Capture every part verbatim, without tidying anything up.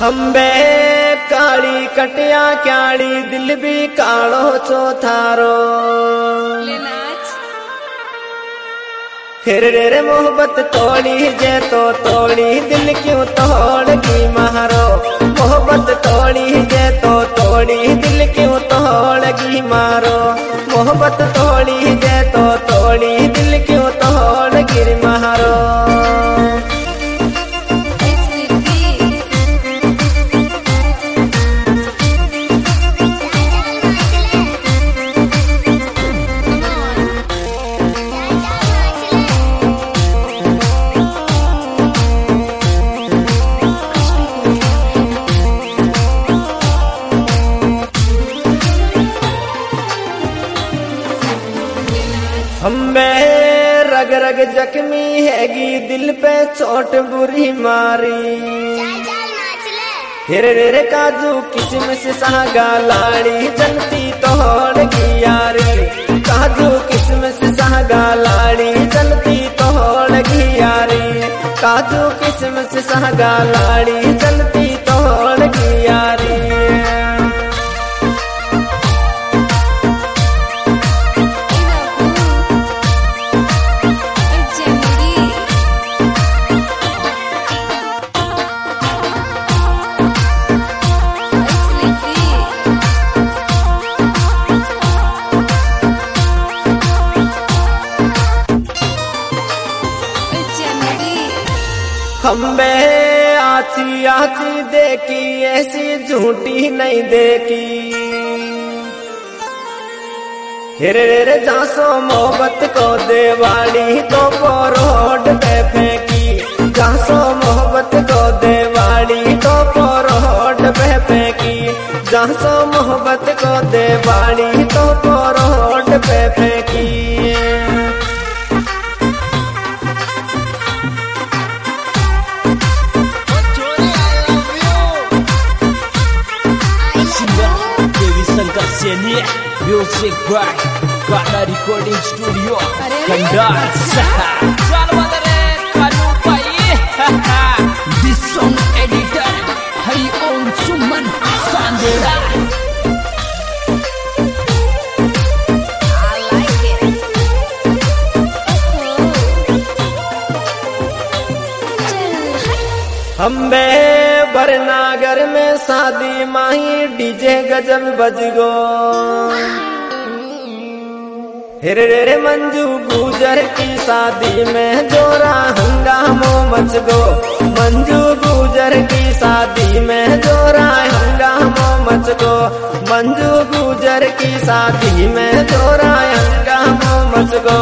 अंबे काली कटिया क्याड़ी दिल भी कालो छो थारो फिर रे मोहब्बत तोड़ी जे तो तोड़ी दिल क्यों तोड़गी मारो मोहब्बत तोड़ी जे तो तोड़ी दिल क्यों तोड़गी मारो मोहब्बत तोड़ी जे तो तोड़ी दिल क्यों तोड़गी मारो। हमें रग रग जख्मी हैगी दिल पे चोट बुरी मारी हिर रे काजू किसमिस सागा लाड़ी जलती तोड़गी यारी काजू किसमिस सागा लाड़ी जलती तोड़गी यारी काजू किसमिस सागा लाड़ी जलती तोड़गी यारी। हम्बे आची आची देखी ऐसी झूठी नहीं देखी हिर रे जासो मोहब्बत को देवाड़ी तो रोड पे फेंकी जासो मोहब्बत को देवाड़ी तो रोड पे फेंकी जासो मोहब्बत को देवाड़ी तो रोड पे फेंकी। Music by Karna Recording Studio Kendal This song editor Hari Om Suman Sandera. I like it. हम्बे बरनागर में शादी माही डीजे गजब बज गो हिर रे मंजू गुजर की शादी में जोरा हंगामो मच गो मंजू गुजर की शादी में जोरा हंगामो मच गो मंजू गुजर की शादी में जोरा हंगामो मच गो।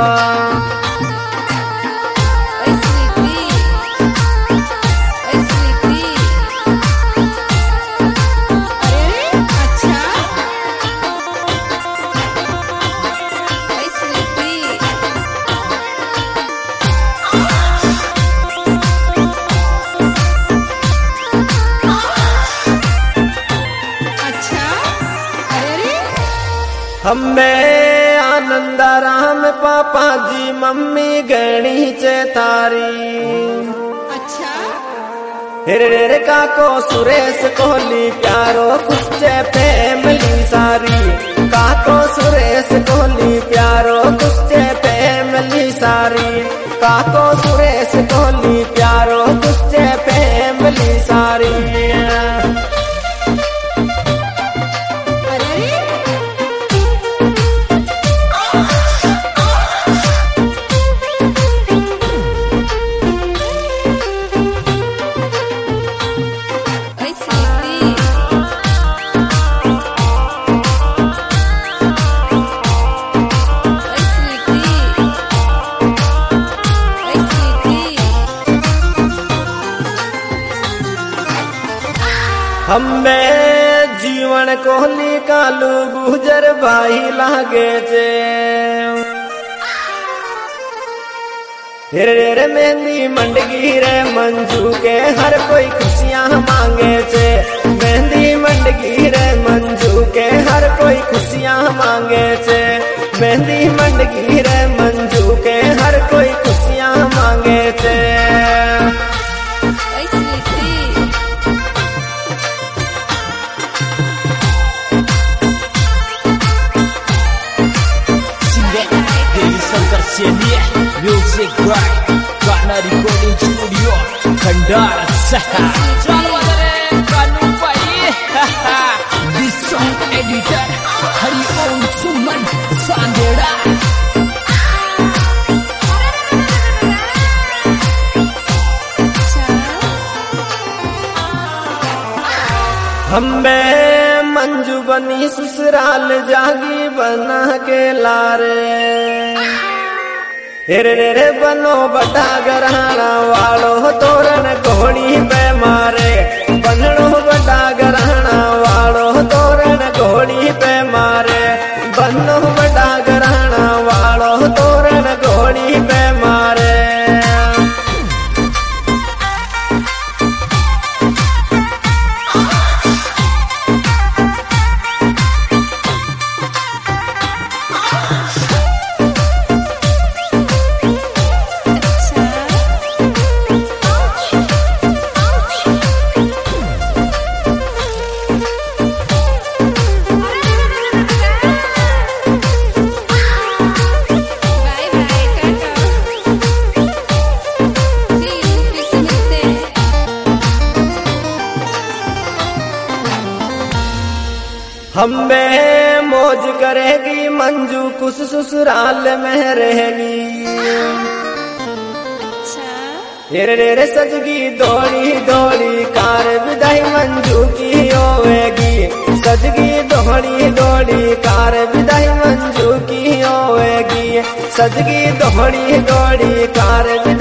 हमें आनंदा राम पापा जी मम्मी गणी चेतारी अच्छा हिर रे काको सुरेश कोहली प्यारो कुछ फैमिली सारी काको सुरेश कोहली प्यारो कुछ फैमिली सारी काको सुरेश कोहली प्यारो कुछ फैमिली सारी। हमें जीवन कोहली कालू गुजर भाई लागे जे हिर रे मेहंदी मंडगी रे मंजू के हर कोई खुशियां मांगे जे मेहंदी मंडगी रे मंजू के हर कोई खुशियां मांगे जे मेहंदी मंडगी रे मंजू के हर कोई खुशियां मांगे जे। Music by Kana Recording Studio Kandara Saha. Selamat datang Kanu Pai. This song editor Hari Om Suman Sandera. हम्बे Manju बनी ससुराल जागी बना के लारे हेरे रे बनो बटा गराना वालो तोरण घोड़ी पे मारे बनड़ो बटा गराना वालो तोरण घोड़ी पे मारे बनो बटा गराना वालो तोरण घोड़ी पे मारे हम्बे मौज करेगी मंजू कुछ ससुराल में रहेगी हेरे रे सजगी दौड़ी दौड़ी कार विदाई मंजू की होवेगी सजगी दौड़ी दौड़ी कार विदाई मंजू की होवेगी सजगी दौड़ी दौड़ी कार